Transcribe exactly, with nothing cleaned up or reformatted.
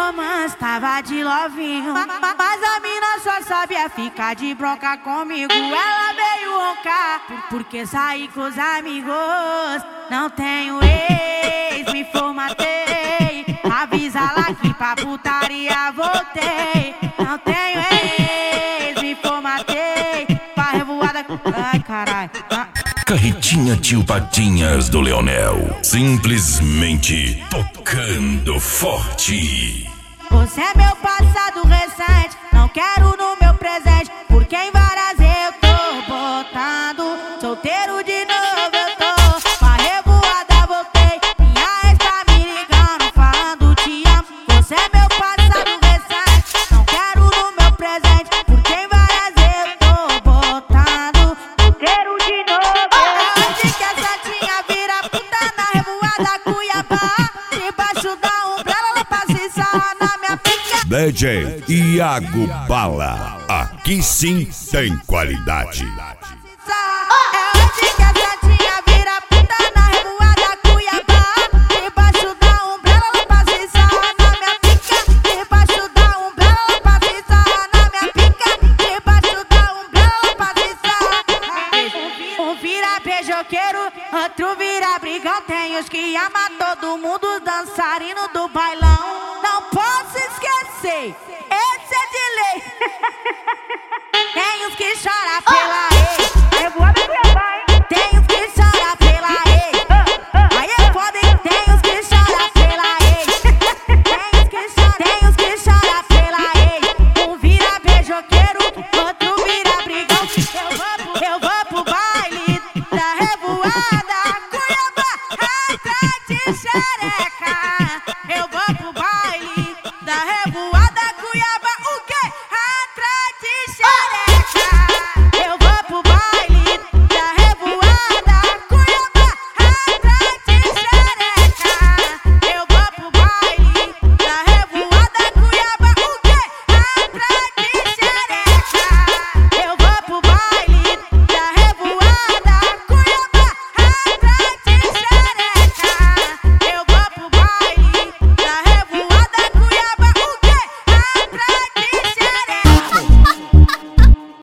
romance, tava de lovinho, ma ma mas a mina só sabia ficar de bronca comigo. Ela veio roncar, por, porque saí com os amigos. Não tenho ex, me formatei. Avisa lá que pra putaria voltei. Não tenho ex, me formatei. Pra revoada, ai carai. Ah. Carretinha Tio Patinhas do Leonel, simplesmente tocando forte. Você é meu passado recente, não quero no meu presente, porque em várias eu tô botando. Solteiro de novo eu tô, pra revoada voltei. Minha ex tá me ligando, falando te amo. Você é meu passado recente, não quero no meu presente, porque em várias eu tô botando. Solteiro de novo. Hoje que a santinha vira puta na revoada Cuiabá. Debaixo da umbrella ela passa e sarra na minha pica. D J Iago Bala, aqui sim tem qualidade. É hoje que a santinha vira puta na revoada Cuiabá. Debaixo da umbrella ela passa e sarra na minha pica. Debaixo da umbrella ela passa e sarra na minha pica. Debaixo da umbrella ela passa e sarra. Um vira beijoqueiro, outro vira brigão. Tem os que ama todo mundo, dançarino do bailão. Não posso esquecer, esse é de lei. Tem os que choram pela